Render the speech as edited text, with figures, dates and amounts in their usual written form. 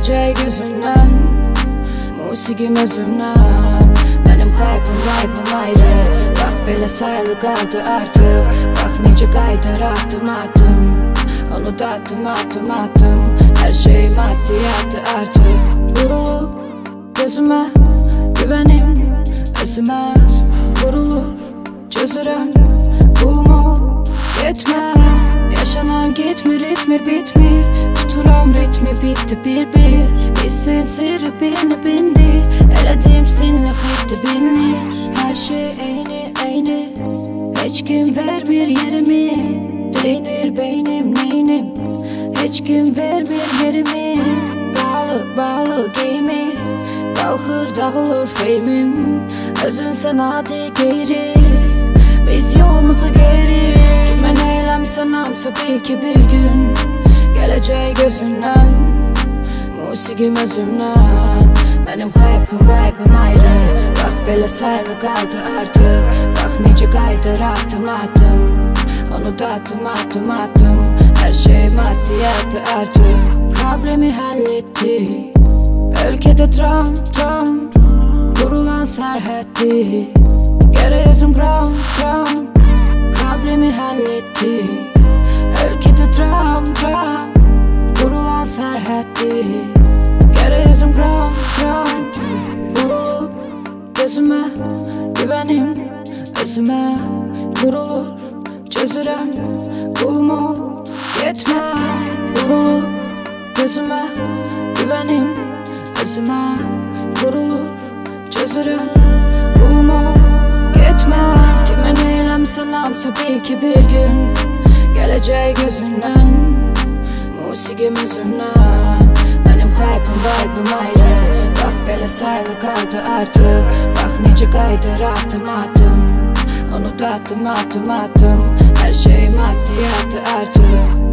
Gələcək gözümdən, musiqim özümdən. Mənim xaybım ayrı, bax belə sayılı qaldı artıq. Bax necə qaydır addım, onu da addım. Hər şey maddiyatdır artıq. Vurulub gözümə, güvənim özümə vurulur. Çözürəm qulumu, getmə. Yaşanan getmir, bitmir. Tuturam ritmi, bitdi bir. Hissin sirri bindi. Elədim sinlə xeytdi bilinir. Hər şey eyni. Heç kim vermir yerimi. Değinir beynim neynim. Heç kim vermir yerimi. Bağlı geyimi. Qalxır dağılır feymim. Özünsən adi qeyri. Biz yolumuzu geri. Kimə neyləmsən hamısı bil ki bir gün gələcək gözümdən, musiqim özümdən. Mənim xaybım ayrı, bax belə sayılı qaldı artıq. Bax necə qaydır addım, onu da addım. Hər şey maddiyatdır artıq. Problemi həll etdik. Ölkədə dram, qurulan sərhəddir. Gərək özüm qram, problemi həll etdik. Ölkədə dram, qurulan sərhəddir. Gərək özüm qram, vurulub gözümə, güvənim özümə qurulur. Çözürəm qulumu, getmə. Vurulub gözümə, güvənim özümə qurulur. Çözürəm qulumu, getmə. Kimə neyləmsən hamısı bil ki bir gün gələcək gözümdən, musiqim özümdən. Mənim xaybım ayrı, bax belə sayılı qaldı artıq. Bax necə qaydır addım, onu da addım. Hər şey maddiyatdır artıq.